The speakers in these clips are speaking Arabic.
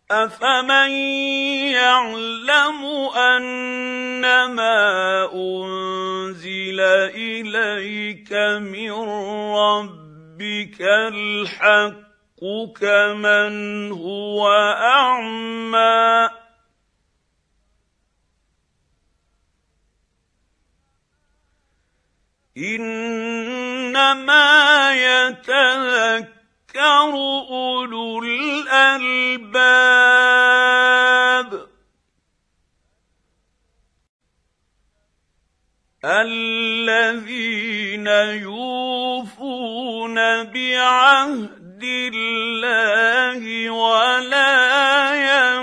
أفمن يعلم أنما أنزل إليك من ربك الحق كمن هو أعمى إنما يتذكر أولو الألباب الذين يوفون بعهد الله ولا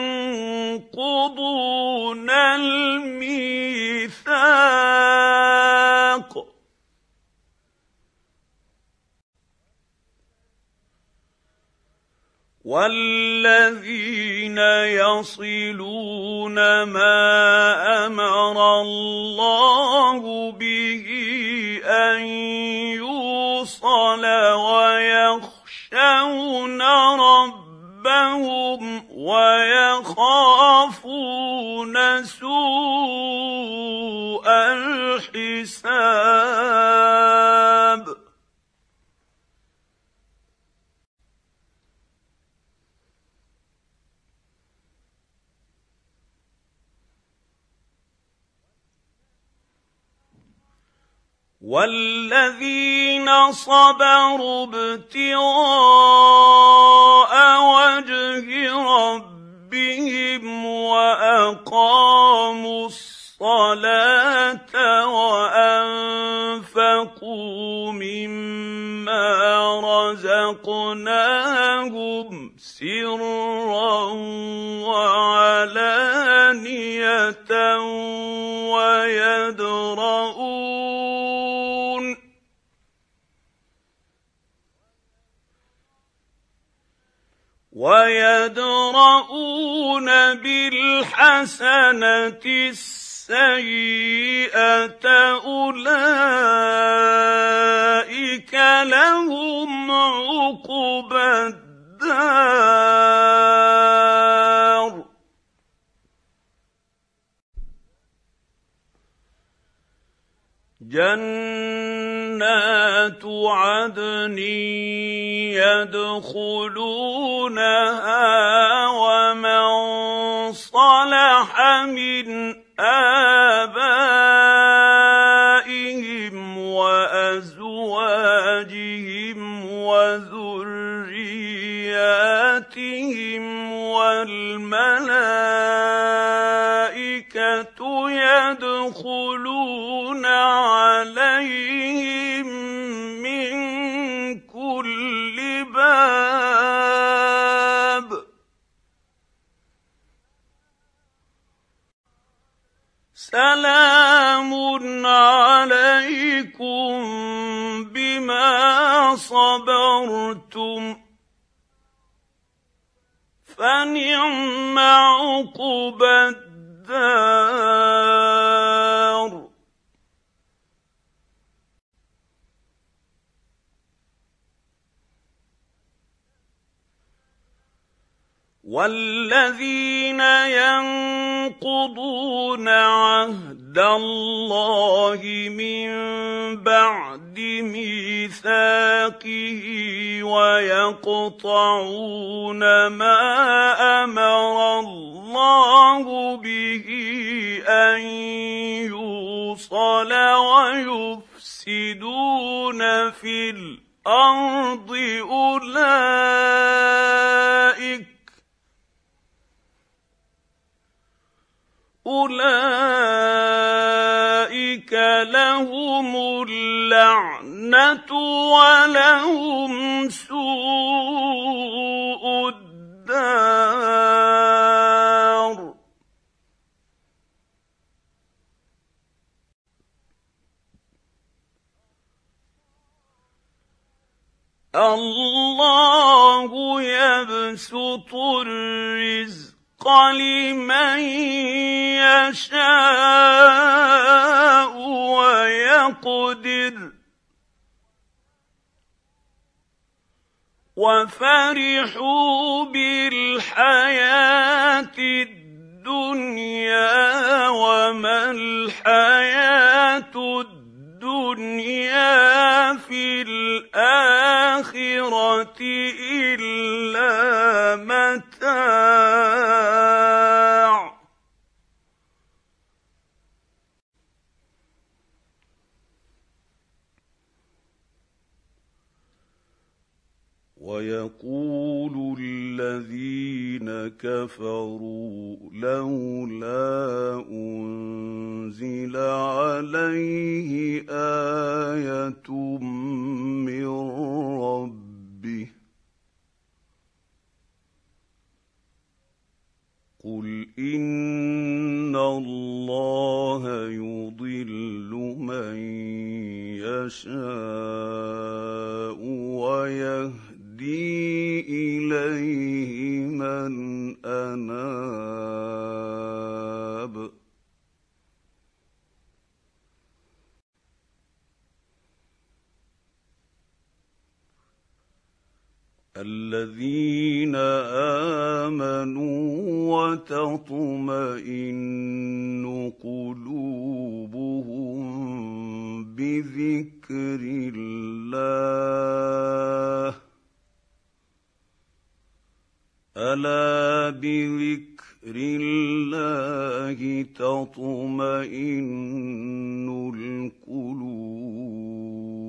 ينقضون الميثاق والذين يصلون ما أمر الله به أن يوصل ويخشون ربهم ويخافون سوء الحساب والذين صبروا ابتغاء وجه ربهم وأقاموا الصلاة وأنفقوا مما رزقناهم سرا وعلانية ويدرؤون بالحسنة السيئة أولئك لهم عقبى الدار جنات عدن يدخلونها ومن صلح من آبائهم وأزواجهم وذرياتهم والملائكة يدخلون عليهم من كل باب سلام عليكم بما صبرتم فنعم عقبى الدار والذين ينقضون عهد الله من بعد ميثاقه ويقطعون ما أمر الله به أن يوصل ويفسدون في الأرض أولئك لهم اللعنة ولهم سوء الدار الله يبسط الرزق لمن يشاء ويقدر وفرحوا بالحياة الحياة الدنيا وما الحياة الدنيا في الآخرة إلا متاع ويقول الذين كفروا لولا أنزل عليه آية من ربه قل إن الله يضل من يشاء ويهدي إليه من أناب الذين آمنوا وتطمئن قلوبهم بذكر الله ألا بذكر الله تطمئن القلوب